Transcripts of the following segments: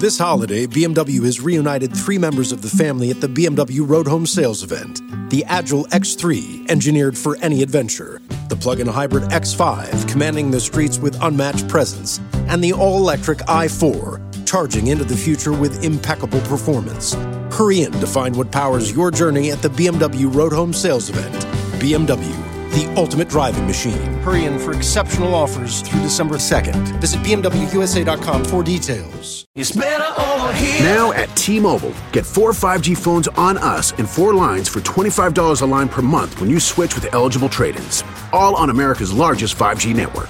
This holiday, BMW has reunited 3 members of the family at the BMW Road Home Sales event. The Agile X3, engineered for any adventure. The plug-in hybrid X5, commanding the streets with unmatched presence. And the all-electric i4, charging into the future with impeccable performance. Hurry in to find what powers your journey at the BMW Road Home Sales event. BMW, the ultimate driving machine. Hurry in for exceptional offers through December 2nd. Visit BMWUSA.com for details. It's better over here. Now at T-Mobile, get 4 5G phones on us and 4 lines for $25 a line per month when you switch with eligible trade-ins. All on America's largest 5G network.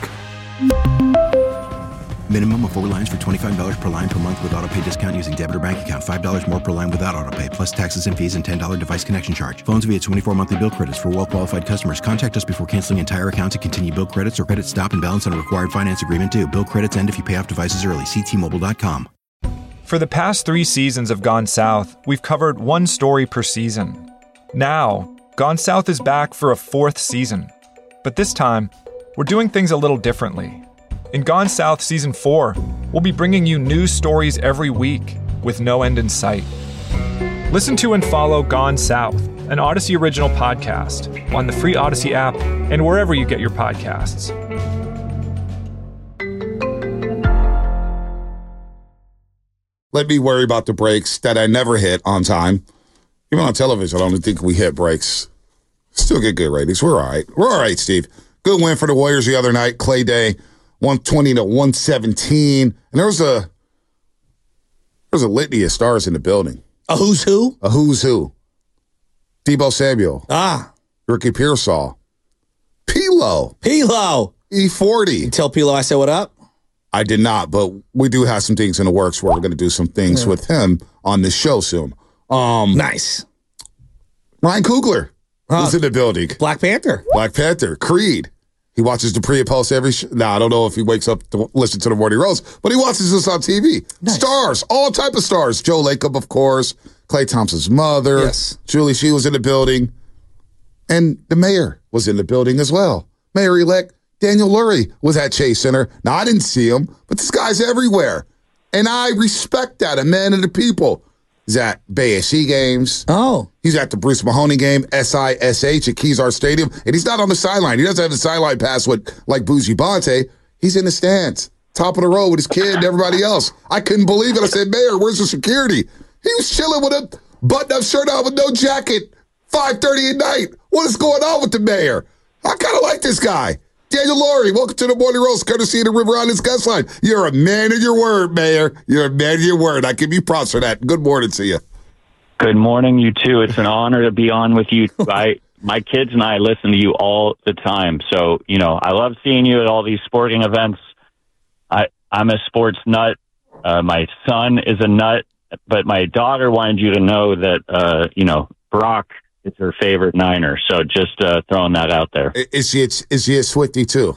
Minimum of 4 lines for $25 per line per month with autopay discount using debit or bank account. $5 more per line without autopay, plus taxes and fees and $10 device connection charge. Phones via 24 monthly bill credits for well-qualified customers. Contact us before canceling entire account to continue bill credits or credit stop and balance on required finance agreement due. Bill credits end if you pay off devices early. See T-Mobile.com. For the past 3 seasons of Gone South, we've covered 1 story per season. Now, Gone South is back for a 4th season. But this time, we're doing things a little differently. In Gone South Season 4, we'll be bringing you new stories every week with no end in sight. Listen to and follow Gone South, an Odyssey original podcast, on the free Odyssey app and wherever you get your podcasts. Let me worry about the breaks that I never hit on time. Even on television, I don't think we hit breaks. Still get good ratings. We're all right. We're all right, Steve. Good win for the Warriors the other night. Clay Day. 120-117. And there was a litany of stars in the building. A who's who? A who's who. Debo Samuel. Ricky Pearsall. Pilo. E40. You tell Pilo I said what up? I did not, but we do have some things in the works where we're going to do some things with him on this show soon. Nice. Ryan Coogler was in the building. Black Panther. Creed. He watches the pre and post every I don't know if he wakes up to listen to the Morning Roast, but he watches us on TV. Nice. Stars, all type of stars. Joe Lacob, of course. Klay Thompson's mother. Yes. Julie, she was in the building. And the mayor was in the building as well. Mayor-elect Daniel Lurie was at Chase Center. Now, I didn't see him, but this guy's everywhere. And I respect that, a man of the people. He's at Bay SC games. Oh. He's at the Bruce Mahoney game, SISH at Kezar Stadium. And he's not on the sideline. He doesn't have the sideline pass like Bougie Bonte. He's in the stands, top of the row with his kid and everybody else. I couldn't believe it. I said, Mayor, where's the security? He was chilling with a button-up shirt on with no jacket, 5:30 at night. What is going on with the mayor? I kind of like this guy. Daniel Lurie, welcome to the Morning Roast, courtesy of the River Islands Guest Line. You're a man of your word, Mayor. You're a man of your word. I give you props for that. Good morning to you. Good morning, you too. It's an honor to be on with you. My kids and I listen to you all the time. So, I love seeing you at all these sporting events. I'm a sports nut. My son is a nut, but my daughter wanted you to know that, Brock is her favorite Niner. So just throwing that out there. Is he a Swiftie too?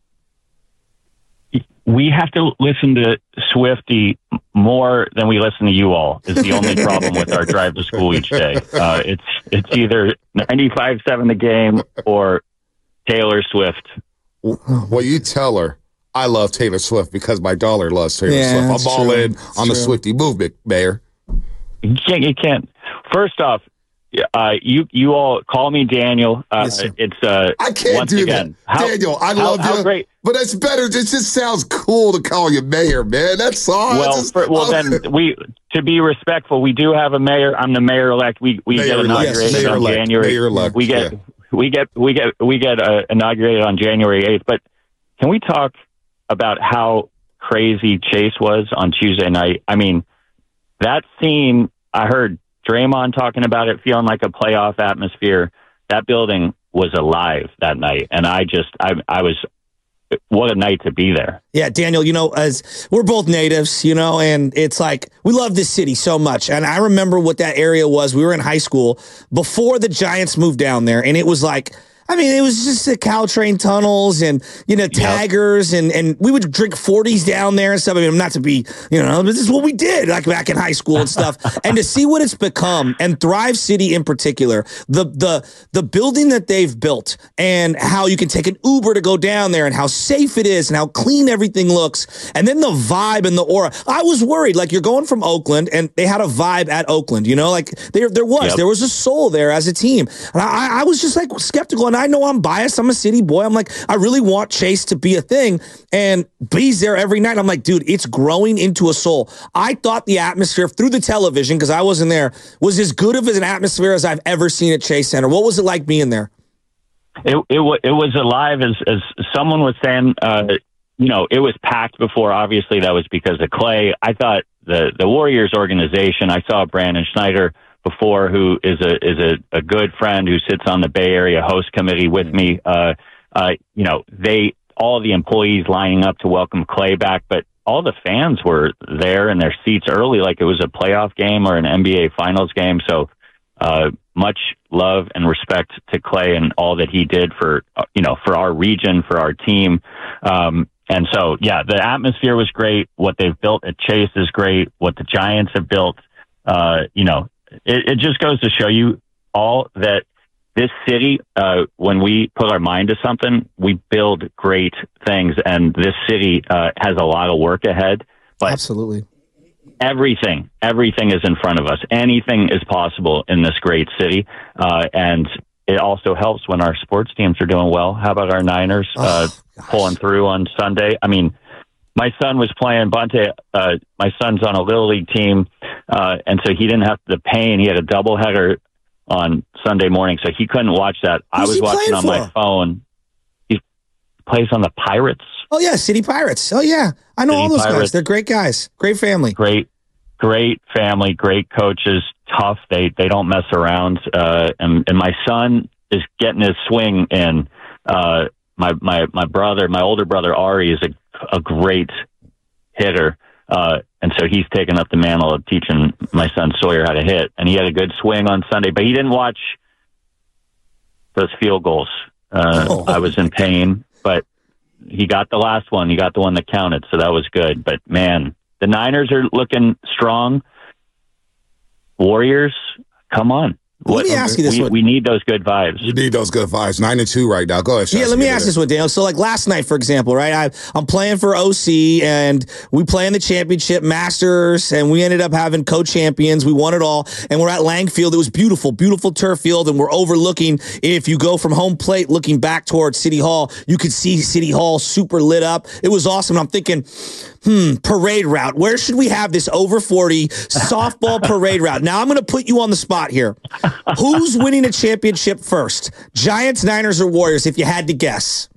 We have to listen to Swiftie more than we listen to you all is the only problem with our drive to school each day. It's either 95.7 The Game or Taylor Swift. Well, you tell her I love Taylor Swift because my daughter loves Taylor Swift. I'm all in on the Swiftie movement, Mayor. You can't. First off, you all call me Daniel. Yes, I can't do that. Daniel, I love you. Great. But it's better. It just sounds cool to call you Mayor, man. That's all. Then to be respectful, we do have a mayor. I'm the mayor-elect. We get inaugurated on January. Mayor-elect. We get inaugurated on January 8th. But can we talk about how crazy Chase was on Tuesday night? I mean, that scene, I heard Draymond talking about it feeling like a playoff atmosphere. That building was alive that night. And I was, what a night to be there. Yeah, Daniel, as we're both natives, and it's like, we love this city so much. And I remember what that area was. We were in high school before the Giants moved down there. And it was like, I mean, it was just the Caltrain tunnels and, taggers and we would drink 40s down there and stuff. I mean, not to be, this is what we did like back in high school and stuff. And to see what it's become, and Thrive City in particular, the building that they've built and how you can take an Uber to go down there and how safe it is and how clean everything looks. And then the vibe and the aura. I was worried, like you're going from Oakland and they had a vibe at Oakland, like there was a soul there as a team. And I was just like skeptical, and I know I'm biased. I'm a city boy. I'm like, I really want Chase to be a thing, and B's there every night. I'm like, dude, it's growing into a soul. I thought the atmosphere through the television, because I wasn't there, was as good of an atmosphere as I've ever seen at Chase Center. What was it like being there? It was alive, as someone was saying. It was packed before. Obviously, that was because of Clay. I thought the Warriors organization. I saw Brandon Schneider before, who is a good friend who sits on the Bay Area host committee with me. All the employees lining up to welcome Clay back, but all the fans were there in their seats early, like it was a playoff game or an NBA Finals game. So much love and respect to Clay and all that he did for our region, for our team. And so, yeah, the atmosphere was great. What they've built at Chase is great. What the Giants have built, it just goes to show you all that this city, when we put our mind to something, we build great things. And this city has a lot of work ahead. But absolutely. Everything is in front of us. Anything is possible in this great city. And it also helps when our sports teams are doing well. How about our Niners pulling through on Sunday? I mean, my son was playing Bunte. My son's on a Little League team, and so he didn't have the pain. He had a doubleheader on Sunday morning, so he couldn't watch that. I was watching on my phone. He plays on the Pirates. Oh, yeah, City Pirates. Oh, yeah. I know all those guys. They're great guys. Great family. Great family, great coaches, tough. They don't mess around. And my son is getting his swing in. My brother, my older brother, Ari, is a great hitter. And so he's taken up the mantle of teaching my son Sawyer how to hit. And he had a good swing on Sunday, but he didn't watch those field goals. I was in pain, but he got the last one. He got the one that counted, so that was good. But, man, the Niners are looking strong. Warriors, come on. Let me ask you this one. We need those good vibes. We need those good vibes. 9-2 right now. Go ahead, Shasta. Yeah, let me ask this one, Daniel. So, like last night, for example, right? I'm playing for OC, and we play in the championship Masters, and we ended up having co-champions. We won it all, and we're at Lang Field. It was beautiful, beautiful turf field, and we're overlooking. If you go from home plate looking back towards City Hall, you could see City Hall super lit up. It was awesome. I'm thinking, parade route. Where should we have this over 40 softball parade route? Now, I'm going to put you on the spot here. Who's winning a championship first? Giants, Niners, or Warriors, if you had to guess?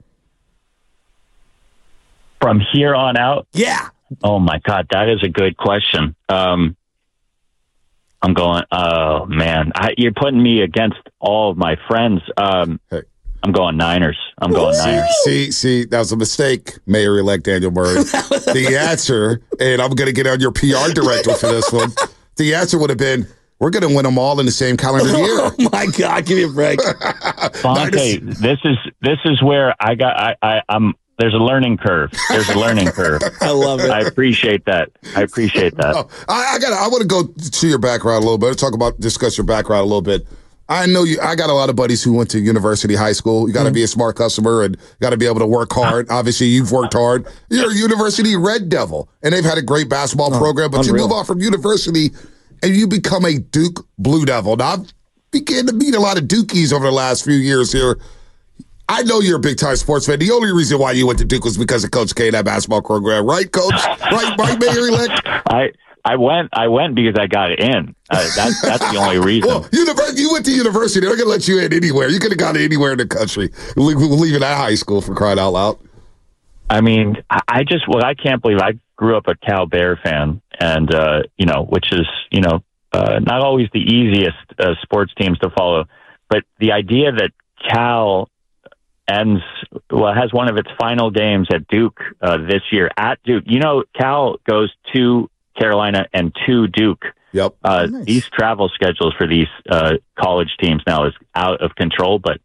From here on out? Yeah. Oh, my God. That is a good question. I'm going, oh, man. You're putting me against all of my friends. Hey. I'm going Niners. I'm going Niners. See, that was a mistake, Mayor-elect Daniel Murray. The answer, and I'm going to get on your PR director for this one, the answer would have been, we're going to win them all in the same calendar year. Oh, my God. Give me a break. Bonte, this is where I'm there's a learning curve. There's a learning curve. I love it. I appreciate that. Oh, I want to go to your background a little bit. Discuss your background a little bit. I know you. I got a lot of buddies who went to university, high school. You got to be a smart customer and got to be able to work hard. Obviously, you've worked hard. You're a university Red Devil, and they've had a great basketball program. But unreal. you move on from university, and you become a Duke Blue Devil. Now, I've began to meet a lot of Dukies over the last few years here. I know you're a big-time sports fan. The only reason why you went to Duke was because of Coach K and that basketball program, right, Coach? Right, Mayor-elect? I went because I got in. That's the only reason. Well, you went to university. They're going to let you in anywhere. You could have gone anywhere in the country. We'll leave it at high school, for crying out loud. I mean, I can't believe I grew up a Cal Bear fan, and which is not always the easiest sports teams to follow. But the idea that Cal has one of its final games at Duke this year at Duke. Cal goes to Carolina and to Duke. Yep. Nice. These travel schedules for these college teams now is out of control, but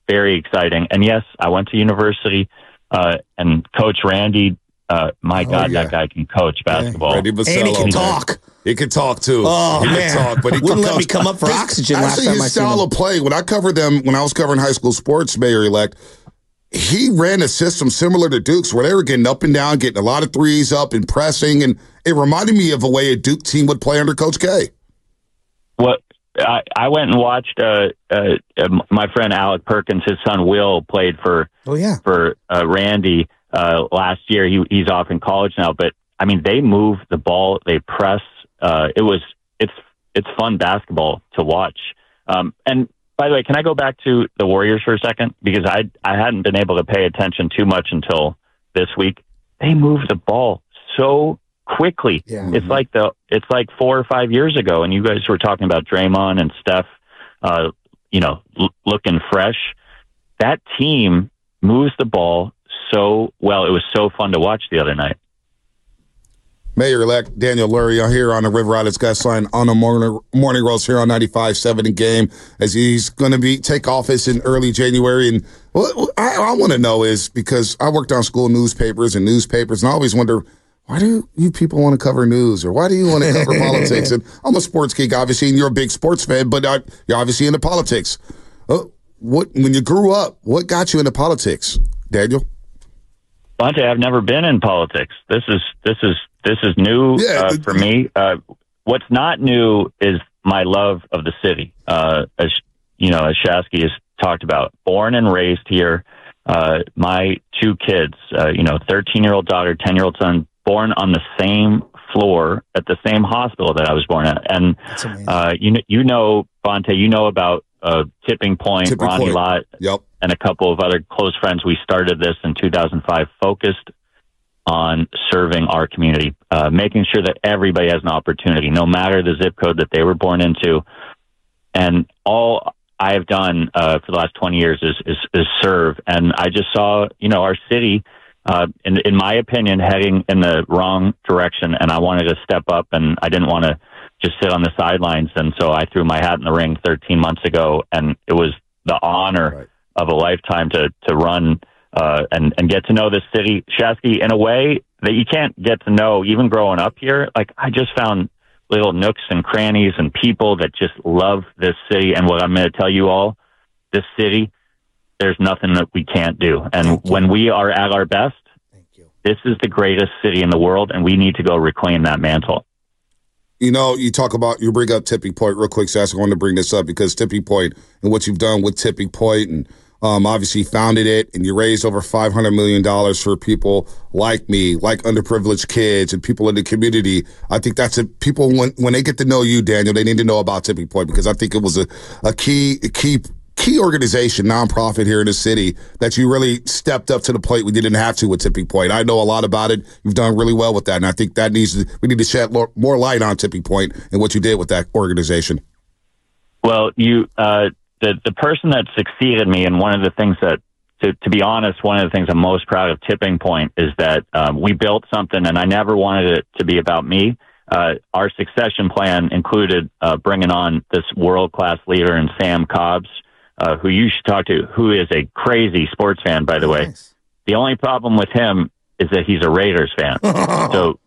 very exciting. And yes, I went to university, and Coach Randy, my God, that guy can coach basketball. Randy Basello, And he can talk. He can talk too. Oh, he man. can talk, but he Wouldn't can let me come up for oxygen last Actually, time I his seen style him. of play, when I was covering high school sports, Mayor-elect, he ran a system similar to Duke's where they were getting up and down, getting a lot of threes up and pressing, and it reminded me of a way a Duke team would play under Coach K. What I went and watched my friend Alec Perkins, his son Will, played for Randy last year. He's off in college now, but I mean, they move the ball, they press. It's fun basketball to watch. And by the way, can I go back to the Warriors for a second? Because I hadn't been able to pay attention too much until this week. They move the ball so quickly. Yeah. It's like 4 or 5 years ago, and you guys were talking about Draymond and Steph, looking fresh. That team moves the ball so well. It was so fun to watch the other night. Mayor-elect Daniel Lurie here on the River Rapids guest line on the morning rolls here on 95.7 in Game, as he's going to take office in early January. And what I want to know is, because I worked on school newspapers, and I always wonder, why do you people want to cover news, or why do you want to cover politics? And I'm a sports geek, obviously, and you're a big sports fan, but you're obviously into politics. When you grew up, what got you into politics, Daniel? Bonte, I've never been in politics. This is new for me. What's not new is my love of the city. As Shasky has talked about, born and raised here. My two kids, 13-year-old daughter, 10-year-old son, born on the same floor at the same hospital that I was born at. And Bonte, you know about Tipping Point, Ronnie Lott, and a couple of other close friends. We started this in 2005, focused on serving our community, making sure that everybody has an opportunity, no matter the zip code that they were born into. And all I have done for the last 20 years is serve. And I just saw, our city, in my opinion, heading in the wrong direction. And I wanted to step up, and I didn't want to just sit on the sidelines. And so I threw my hat in the ring 13 months ago, and it was the honor of a lifetime to run and get to know this city, Shasky, in a way that you can't get to know even growing up here. Like, I just found little nooks and crannies and people that just love this city. And what I'm going to tell you all, this city, there's nothing that we can't do. And when we are at our best, this is the greatest city in the world, and we need to go reclaim that mantle. You bring up Tipping Point real quick, Shasky. I wanted to bring this up because Tipping Point and what you've done with Tipping Point, and obviously founded it, and you raised over $500 million for people like me, like underprivileged kids and people in the community. I think that's people, when they get to know you, Daniel, they need to know about Tipping Point, because I think it was a key organization, nonprofit here in the city, that you really stepped up to the plate we didn't have to with Tipping Point. I know a lot about it. You've done really well with that, and I think we need to shed more light on Tipping Point and what you did with that organization. Well, the person that succeeded me, and one of the things that, to be honest, one of the things I'm most proud of Tipping Point is that we built something, and I never wanted it to be about me. Our succession plan included bringing on this world-class leader in Sam Cobbs, who you should talk to, who is a crazy sports fan, by the way. The only problem with him is that he's a Raiders fan. So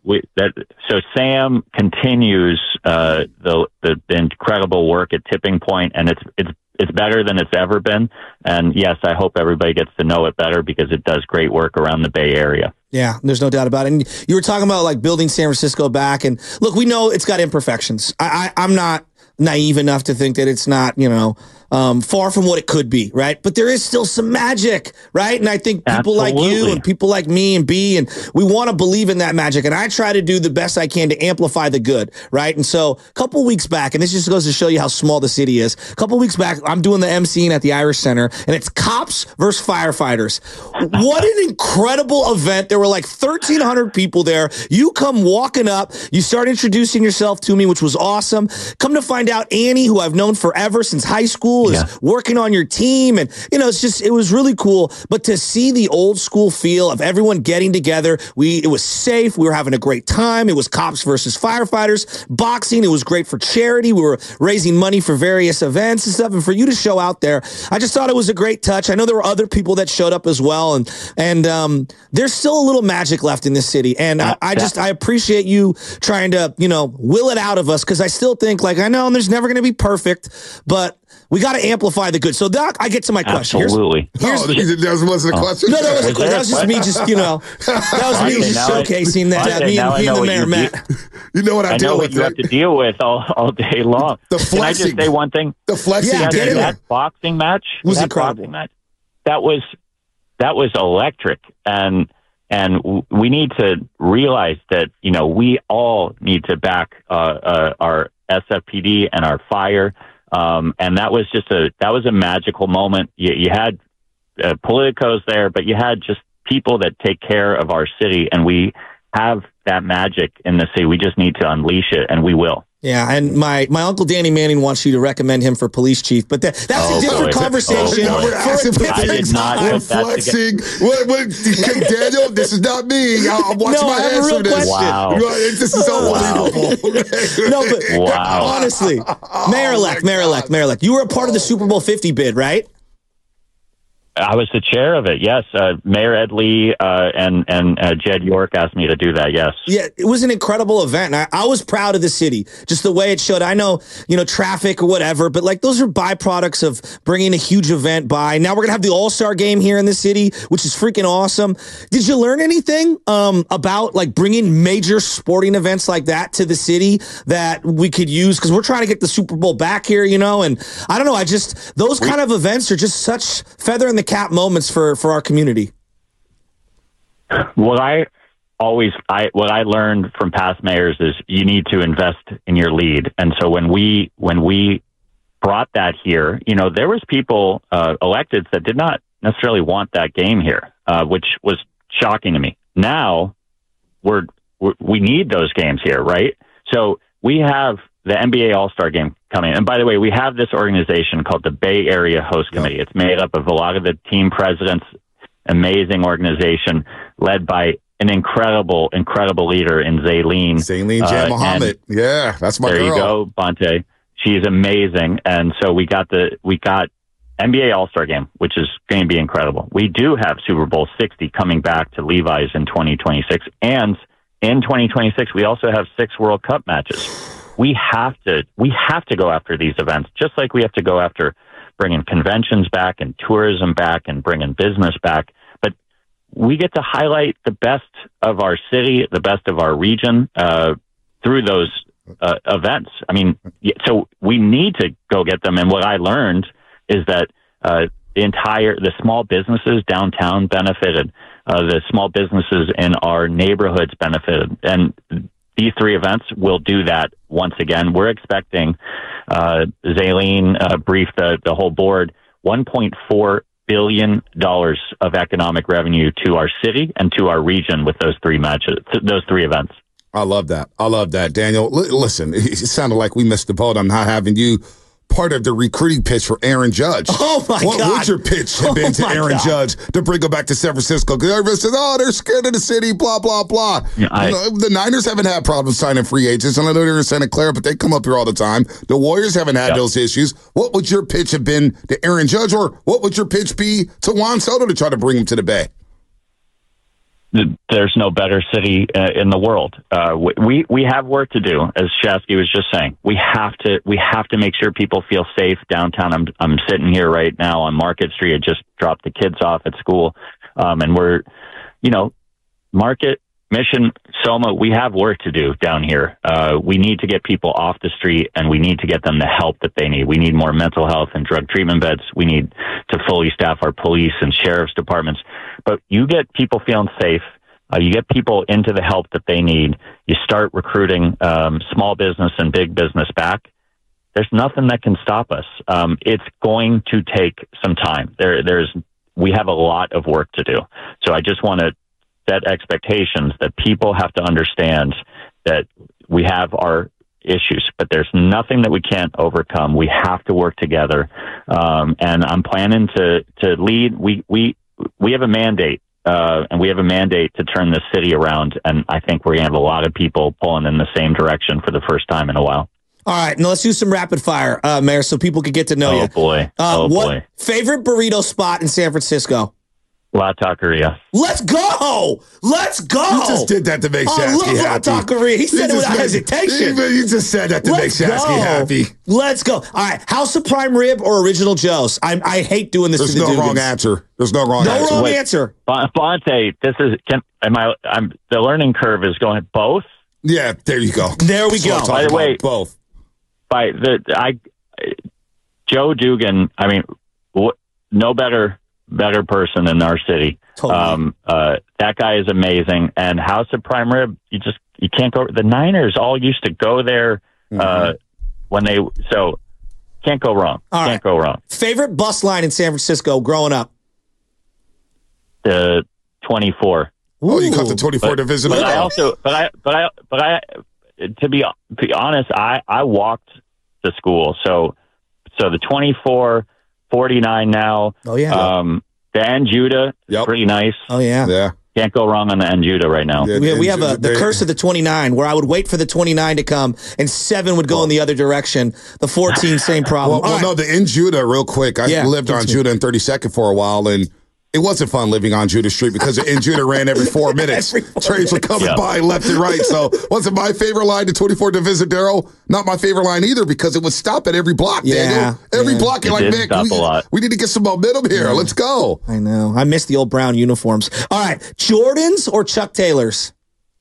Sam continues the incredible work at Tipping Point, and it's better than it's ever been. And yes, I hope everybody gets to know it better, because it does great work around the Bay Area. Yeah, there's no doubt about it. And you were talking about like building San Francisco back, and look, we know it's got imperfections. I'm not naive enough to think that it's not, far from what it could be, right? But there is still some magic, right? And I think people like you and people like me and B, and we want to believe in that magic. And I try to do the best I can to amplify the good, right? And so a couple weeks back, and this just goes to show you how small the city is. A couple weeks back, I'm doing the emceeing at the Irish Center, and it's cops versus firefighters. What an incredible event. There were like 1,300 people there. You come walking up, you start introducing yourself to me, which was awesome. Come to find out, Annie, who I've known forever since high school, school is working on your team. And, it was really cool. But to see the old school feel of everyone getting together, it was safe. We were having a great time. It was cops versus firefighters, boxing. It was great for charity. We were raising money for various events and stuff. And for you to show out there, I just thought it was a great touch. I know there were other people that showed up as well. And there's still a little magic left in this city. And I appreciate you trying to, will it out of us. Cause I still think I know there's never going to be perfect, but we got to amplify the good. So, Doc, I get to my question. Absolutely. That wasn't a question? No, that was just me showcasing that. Me and the mayor met. You know what I deal with. You have to deal with all day long. The flexing. Can I just say one thing? The flexing. Yeah, that boxing match was incredible. That was electric. And we need to realize that, we all need to back our SFPD and our fire. And that was a magical moment. You had politicos there, but you had just people that take care of our city, and we have that magic in the city. We just need to unleash it, and we will. Yeah, and my uncle Danny Manning wants you to recommend him for police chief, but that's a different conversation. I did not put that flexing. What, Daniel? This is not me. I'm watching my hands for this. Wow. This is unbelievable. No, but honestly, Mayor-elect, you were a part of the Super Bowl 50 bid, right? I was the chair of it, yes. Mayor Ed Lee and Jed York asked me to do that, yes. Yeah, it was an incredible event. And I was proud of the city, just the way it showed. I know, traffic or whatever, but those are byproducts of bringing a huge event by. Now we're going to have the All-Star game here in the city, which is freaking awesome. Did you learn anything about bringing major sporting events like that to the city that we could use? Because we're trying to get the Super Bowl back here, and I don't know. Those kind of events are just such feather in the cap moments for our community. What I learned from past mayors is you need to invest in your lead. And so when we brought that here, there was people elected that did not necessarily want that game here, which was shocking to me. Now we need those games here, right? So we have the NBA All-Star game coming. And by the way, we have this organization called the Bay Area Host Committee. It's made up of a lot of the team presidents, amazing organization led by an incredible leader in Zaylene Jan Mohammed. Yeah, that's my girl. There you go, Bonte. She's amazing. And so we got NBA All-Star game, which is going to be incredible. We do have Super Bowl 60 coming back to Levi's in 2026. And in 2026, we also have 6 World Cup matches. We have to go after these events, just like we have to go after bringing conventions back and tourism back and bringing business back. But we get to highlight the best of our city, the best of our region through those events. I mean, so we need to go get them. And what I learned is that the small businesses downtown benefited, the small businesses in our neighborhoods benefited, and these 3 events will do that once again. We're expecting, Zaylene briefed the whole board, $1.4 billion of economic revenue to our city and to our region with those 3 matches, those 3 events. I love that, Daniel. Listen, it sounded like we missed the boat on not having you part of the recruiting pitch for Aaron Judge. Oh, my God. What would your pitch have been to Aaron Judge to bring him back to San Francisco? Because everybody says, they're scared of the city, blah, blah, blah. The Niners haven't had problems signing free agents. And I know they're in Santa Clara, but they come up here all the time. The Warriors haven't had those issues. What would your pitch have been to Aaron Judge, or what would your pitch be to Juan Soto to try to bring him to the Bay? There's no better city in the world. We have work to do, as Shasky was just saying. We have to make sure people feel safe downtown. I'm sitting here right now on Market Street. I just dropped the kids off at school, and we're, Market, Mission, Soma. We have work to do down here. We need to get people off the street, and we need to get them the help that they need. We need more mental health and drug treatment beds. We need to fully staff our police and sheriff's departments. But you get people feeling safe. You get people into the help that they need. You start recruiting small business and big business back. There's nothing that can stop us. It's going to take some time. We have a lot of work to do. So I just want to set expectations that people have to understand that we have our issues, but there's nothing that we can't overcome. We have to work together. And I'm planning to lead. We have a mandate. And we have a mandate to turn this city around. And I think we're going to have a lot of people pulling in the same direction for the first time in a while. All right, now let's do some rapid fire, Mayor, so people can get to know you. Oh, boy. Favorite burrito spot in San Francisco? La Taqueria. Let's go! Let's go! You just did that to make Shasky happy. La Taqueria. He said it without hesitation. You just said that to make Shasky happy. Let's go. All right, House of Prime Rib or Original Joe's? I hate doing this. There's to the no Dugans. wrong answer. There's no wrong answer. No wrong answer. Bonte, this is. The learning curve is going both. Yeah, there you go. There we go. By the way, both. Joe Dugan. I mean, no better person in our city. Totally. That guy is amazing. And House of Prime Rib, you can't go. The Niners all used to go there can't go wrong. Can't go wrong. Favorite bus line in San Francisco growing up? The 24. Oh, you caught the 24 to visit. But I to be honest, I walked to school. So the 24, 49 now. Oh yeah. The Anjuda, pretty nice. Oh yeah. Yeah. Can't go wrong on the Anjuda right now. Yeah, we have the curse of the 29, where I would wait for the 29 to come, and 7 would go in the other direction. The 14, same problem. No, the Anjuda, real quick. I lived on Judah and 32nd for a while, and it wasn't fun living on Judah Street because the Judah ran every 4 minutes. Trains were coming by left and right. So wasn't my favorite line to 24 to visit Daryl. Not my favorite line either because it would stop at every block, Daniel. Every block, you're like, man, we need to get some momentum here. Let's go. I know. I miss the old brown uniforms. All right, Jordans or Chuck Taylors?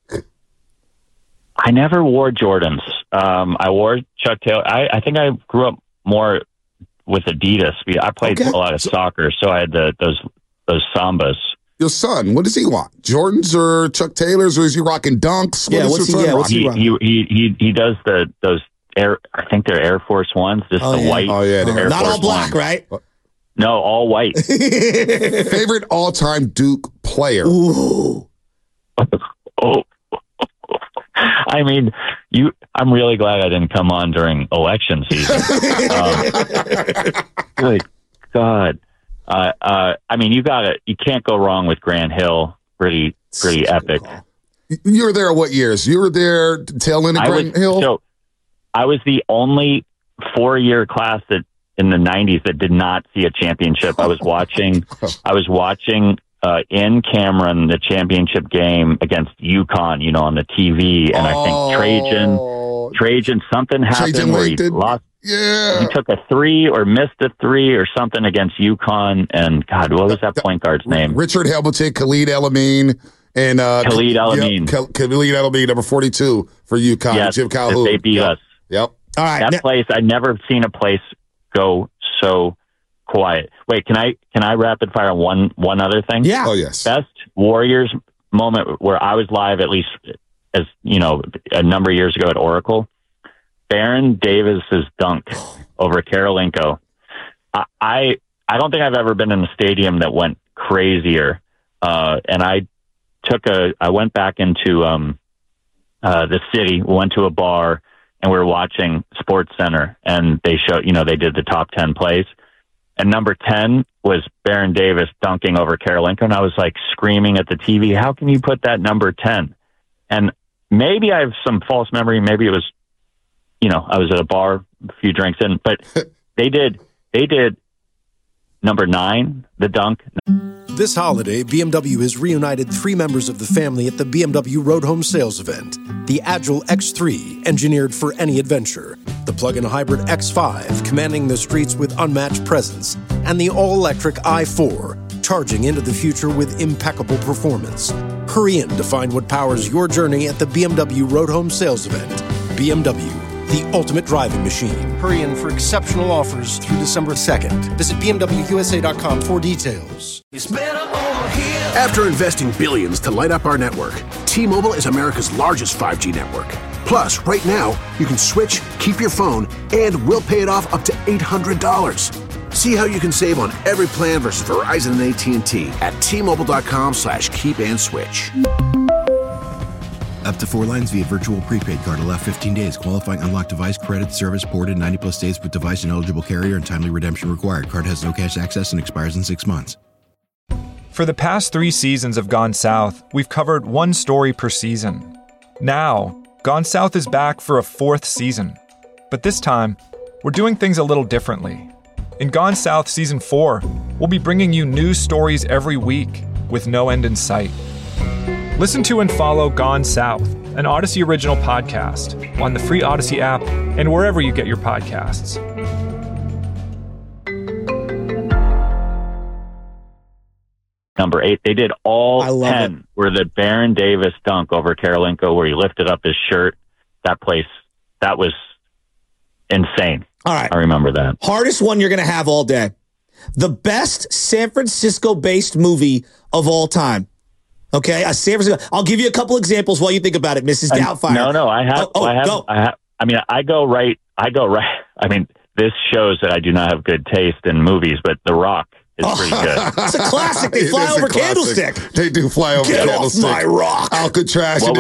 I never wore Jordans. I wore Chuck Taylor. I think I grew up more with Adidas. I played a lot of soccer, so I had those Sambas. Your son, what does he want? Jordans or Chuck Taylors, or is he rocking Dunks? What's he rocking? He does those Air. I think they're Air Force Ones. Just the white. Oh yeah, Air not Force all black, Ones. right? No, all white. Favorite all-time Duke player? Ooh. Oh. I mean, I'm really glad I didn't come on during election season. Good God. I mean, you can't go wrong with Grant Hill. Pretty epic. You were there what years? You were there tail end of Grant Hill? So I was the only 4-year class that in the 90s that did not see a championship. I was watching in Cameron the championship game against UConn, on the TV, and I think Trajan something happened where he lost. Yeah, he took a 3 or missed a 3 or something against UConn, and God, what was that point guard's name? Richard Hamilton, Khalid El-Amin, and Khalid El-Amin. Khalid El-Amin, number 42 for UConn. Yes, Jim Calhoun. They beat us. Yep. All right. That place, I'd never seen a place go so quiet. Wait, can I rapid fire one other thing? Yeah. Oh yes. Best Warriors moment where I was live, at least as a number of years ago at Oracle. Baron Davis's dunk over Karolinko. I don't think I've ever been in a stadium that went crazier. And I went back into the city, went to a bar, and we were watching Sports Center, and they did the top 10 plays. And number 10 was Baron Davis dunking over Karolinko, and I was like screaming at the TV, how can you put that number 10? And maybe I have some false memory. Maybe it was, I was at a bar, a few drinks in, but they did number 9, the dunk. This holiday, BMW has reunited 3 members of the family at the BMW Road Home Sales Event. The Agile X3, engineered for any adventure. The plug-in hybrid X5, commanding the streets with unmatched presence. And the all-electric i4, charging into the future with impeccable performance. Hurry in to find what powers your journey at the BMW Road Home Sales Event. BMW, the ultimate driving machine. Hurry in for exceptional offers through December 2nd. Visit BMWUSA.com for details. After investing billions to light up our network, T-Mobile is America's largest 5G network. Plus, right now, you can switch, keep your phone, and we'll pay it off up to $800. See how you can save on every plan versus Verizon and AT&T at T-Mobile.com/keep and switch. Up to 4 lines via virtual prepaid card. Allow 15 days. Qualifying unlocked device credit service ported 90 plus days with device and eligible carrier and timely redemption required. Card has no cash access and expires in 6 months. For the past 3 seasons of Gone South, we've covered one story per season. Now, Gone South is back for a 4th season. But this time, we're doing things a little differently. In Gone South Season 4, we'll be bringing you new stories every week with no end in sight. Listen to and follow Gone South, an Odyssey original podcast, on the free Odyssey app and wherever you get your podcasts. Number 8, they did all 10 where the Baron Davis dunk over Karolinko where he lifted up his shirt. That place, that was insane. All right. I remember that. Hardest one you're going to have all day. The best San Francisco-based movie of all time. Okay? San Francisco. I'll give you a couple examples while you think about it, Mrs. Doubtfire. No, I have. Go. I go right. I mean, this shows that I do not have good taste in movies, but The Rock is pretty good. It's a classic. They fly over Candlestick. They do fly over Candlestick. Get off my rock. Alcatraz What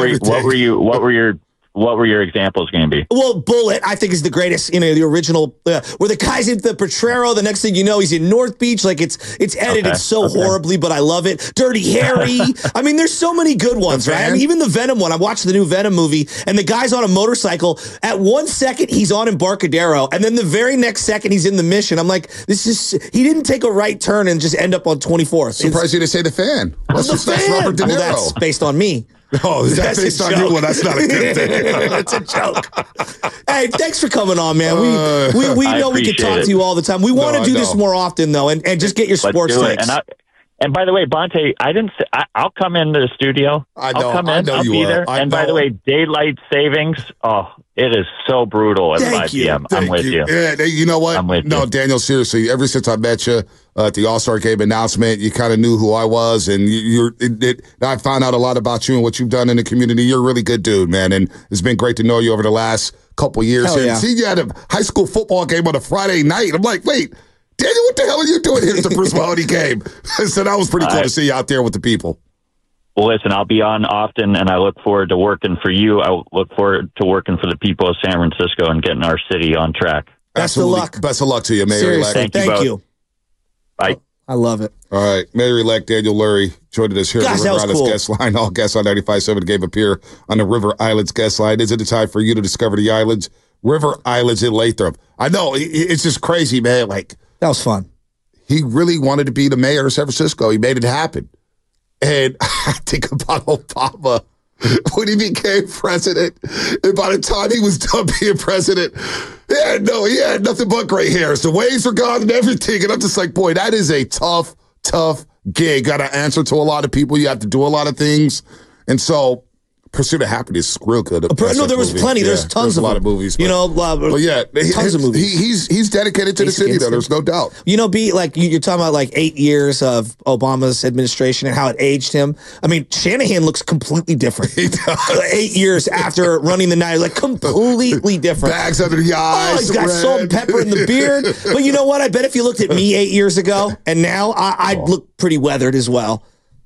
were your examples going to be? Well, Bullet, I think, is the greatest. The original, where the guy's in the Potrero. The next thing you know, he's in North Beach. Like it's edited so horribly, but I love it. Dirty Harry. I mean, there's so many good ones, right? I mean, even the Venom one. I watched the new Venom movie, and the guy's on a motorcycle. At 1 second, he's on Embarcadero, and then the very next second, he's in the Mission. I'm like, he didn't take a right turn and just end up on 24th. Surprised you to say The Fan. That's Robert De Niro. Well, that's based on me. Oh, is that based on you? Well, that's not a good thing. That's a joke. Hey, thanks for coming on, man. We know we can talk to you all the time. We want to do this more often, though, and just get your sports takes. And by the way, Bonte, I'll come into the studio. I'll come in. I'll be there. And by the way, daylight savings. Oh, it is so brutal at 5 p.m. I'm with you. Yeah, you know what? I'm with you. Daniel, seriously, ever since I met you at the All-Star Game announcement, you kind of knew who I was, and I found out a lot about you and what you've done in the community. You're a really good dude, man, and it's been great to know you over the last couple years. Hell yeah. See you at a high school football game on a Friday night. I'm like, wait, Daniel, what the hell are you doing here at the Bruce Mahoney game? So that was pretty cool to see you out there with the people. Well, listen, I'll be on often, and I look forward to working for you. I look forward to working for the people of San Francisco and getting our city on track. Best of luck. Best of luck to you, Mayor-elect. Thank you. Bye. I love it. All right. Mayor-elect Daniel Lurie joining us here on the River Islands guest line. All guests on 95.7 Game appear on the River Islands guest line. Is it the time for you to discover the islands? River Islands in Lathrop. I know. It's just crazy, man. Like, that was fun. He really wanted to be the mayor of San Francisco. He made it happen. And I think about Obama when he became president. And by the time he was done being president, he had nothing but gray hairs. The waves were gone and everything. And I'm just like, boy, that is a tough gig. Got to answer to a lot of people. You have to do a lot of things. And so Pursuit of Happiness is real good. No, there was plenty. There's tons of a lot of movies. But, tons of movies. He's dedicated to the city, though. There's no doubt. You're talking about like 8 years of Obama's administration and how it aged him. I mean, Shanahan looks completely different. He does. 8 years after running the night, like completely different. Bags under the eyes. Oh, he's got salt and pepper in the beard. But you know what? I bet if you looked at me 8 years ago and now, I'd look pretty weathered as well.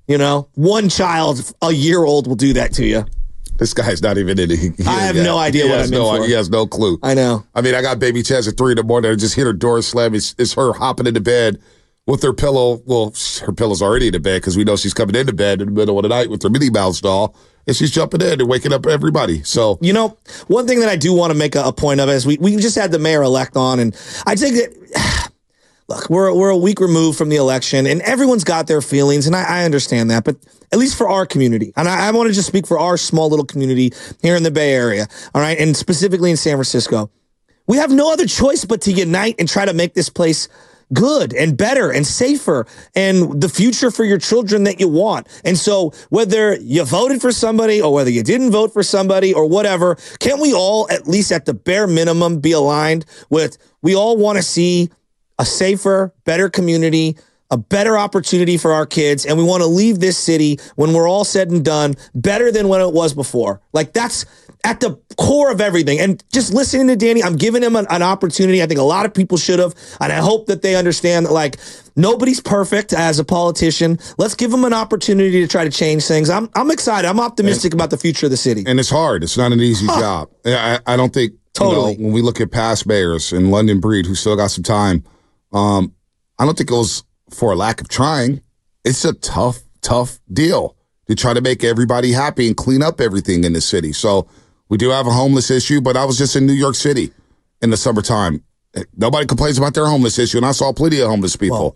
One child, a year old, will do that to you. This guy's not even in it. I have no idea what I'm in for. He has no clue. I know. I mean, I got baby Chaz at 3 a.m. I just hit her door slam. It's her hopping into bed with her pillow. Well, her pillow's already in the bed because we know she's coming into bed in the middle of the night with her Minnie Mouse doll. And she's jumping in and waking up everybody. So, one thing that I do want to make a point of is we just had the mayor-elect on, and I think that, look, we're a week removed from the election, and everyone's got their feelings, and I understand that, but at least for our community, and I want to just speak for our small little community here in the Bay Area, all right, and specifically in San Francisco, we have no other choice but to unite and try to make this place good and better and safer and the future for your children that you want. And so whether you voted for somebody or whether you didn't vote for somebody or whatever, can't we all, at least at the bare minimum, be aligned with we all want to see a safer, better community, a better opportunity for our kids, and we want to leave this city when we're all said and done better than when it was before. Like, that's at the core of everything. And just listening to Danny, I'm giving him an opportunity. I think a lot of people should have, and I hope that they understand that, like, nobody's perfect as a politician. Let's give him an opportunity to try to change things. I'm excited. I'm optimistic about the future of the city. And it's hard. It's not an easy job. I don't think, totally. When we look at past mayors in London Breed, who still got some time, I don't think it was for a lack of trying. It's a tough deal to try to make everybody happy and clean up everything in the city. So we do have a homeless issue, but I was just in New York City in the summertime. Nobody complains about their homeless issue, and I saw plenty of homeless people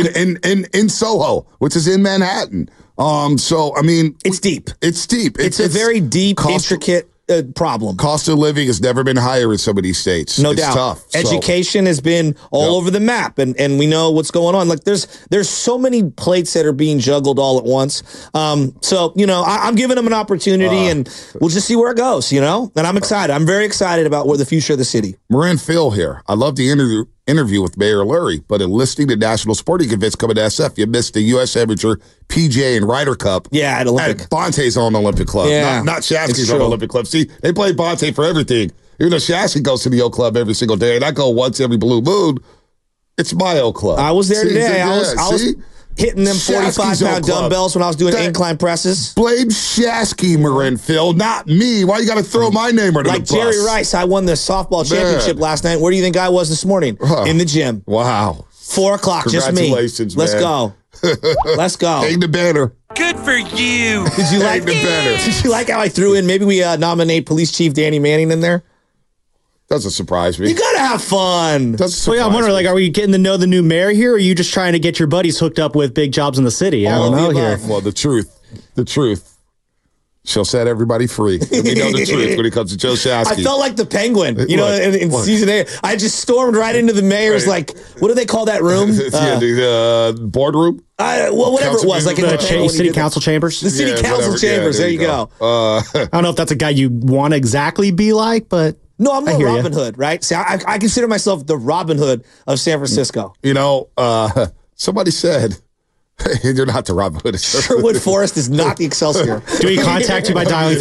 in Soho, which is in Manhattan. So, I mean... It's deep. It's deep. It's a very deep, intricate problem. Cost of living has never been higher in some of these states. No it's doubt. Tough. Education has been all over the map, and we know what's going on. Like, there's so many plates that are being juggled all at once. So, I'm giving them an opportunity, and we'll just see where it goes, And I'm excited. I'm very excited about where the future of the city. Moran Phil here. I love the interview with Mayor Lurie, but in listing the national sporting events coming to SF, you missed the U.S. Amateur, PGA, and Ryder Cup. Yeah, at Olympic. Bonte's on Olympic Club. Yeah, not Shasky's on Olympic Club. See, they play Bonte for everything. Even though Shasky goes to the old club every single day, and I go once every blue moon, it's my old club. I was there today. I was hitting them 45-pound dumbbells when I was doing incline presses. Blame Shasky, Moran Phil, not me. Why you got to throw my name under the bus? Like Jerry Rice, I won the softball championship last night. Where do you think I was this morning? In the gym. Wow. 4 o'clock, just me. Congratulations, Let's go. Let's go. Hang the banner. Good for you. Did you like the banner? Did you like how I threw in? Maybe we nominate Police Chief Danny Manning in there. Doesn't surprise me. You gotta have fun. I'm wondering, like, are we getting to know the new mayor here, or are you just trying to get your buddies hooked up with big jobs in the city? I don't know here. Well, the truth. She'll set everybody free. And we know the truth when it comes to Joe Shasky. I felt like the Penguin, in season 8. I just stormed right into the mayor's, like, what do they call that room? The boardroom? Whatever it was. Like in the city council chambers? The city council chambers. There you go. I don't know if that's a guy you want to exactly be like, but... No, I'm more Robin Hood, right? See, I consider myself the Robin Hood of San Francisco. Somebody said... You're not the Robin Hood. Sherwood Forest is not the Excelsior. Do we contact you by dialing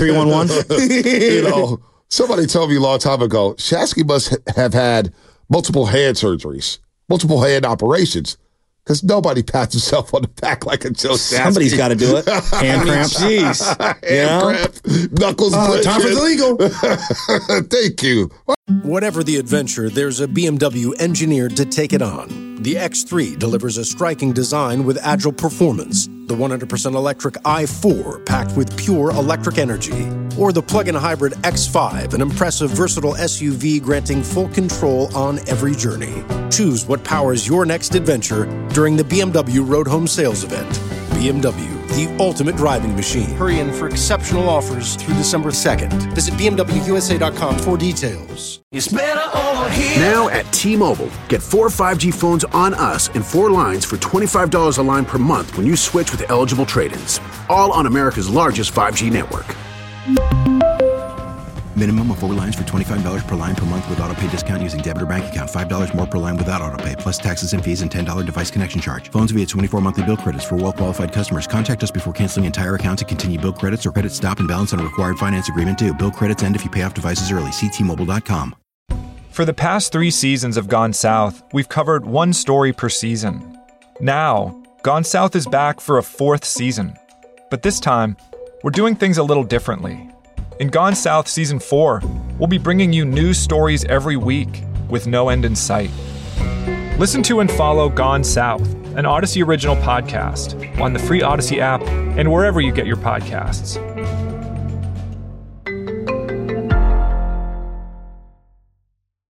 311? Somebody told me a long time ago, Shasky must have had multiple hand surgeries, multiple hand operations, because nobody pats himself on the back like a Joe Shasky. Somebody's got to do it. Hand cramp. Jeez. Hand cramp. Knuckles. Time for the legal. Thank you. Whatever the adventure, there's a BMW engineered to take it on. The X3 delivers a striking design with agile performance. The 100% electric i4 packed with pure electric energy. Or the plug-in hybrid X5, an impressive, versatile SUV granting full control on every journey. Choose what powers your next adventure during the BMW Road Home Sales Event. BMW, the ultimate driving machine. Hurry in for exceptional offers through December 2nd. Visit BMWUSA.com for details. It's better over here. Now at T-Mobile, get 4 5G phones on us and 4 lines for $25 a line per month when you switch with eligible trade-ins. All on America's largest 5G network. Minimum of 4 lines for $25 per line per month with autopay discount using debit or bank account. $5 more per line without autopay, plus taxes and fees and $10 device connection charge. Phones via 24 monthly bill credits for well-qualified customers. Contact us before canceling entire account to continue bill credits or credit stop and balance on a required finance agreement due. Bill credits end if you pay off devices early. See T-Mobile.com. For the past 3 seasons of Gone South, we've covered one story per season. Now, Gone South is back for a 4th season. But this time, we're doing things a little differently. In Gone South Season 4, we'll be bringing you news stories every week with no end in sight. Listen to and follow Gone South, an Odyssey original podcast, on the free Odyssey app and wherever you get your podcasts.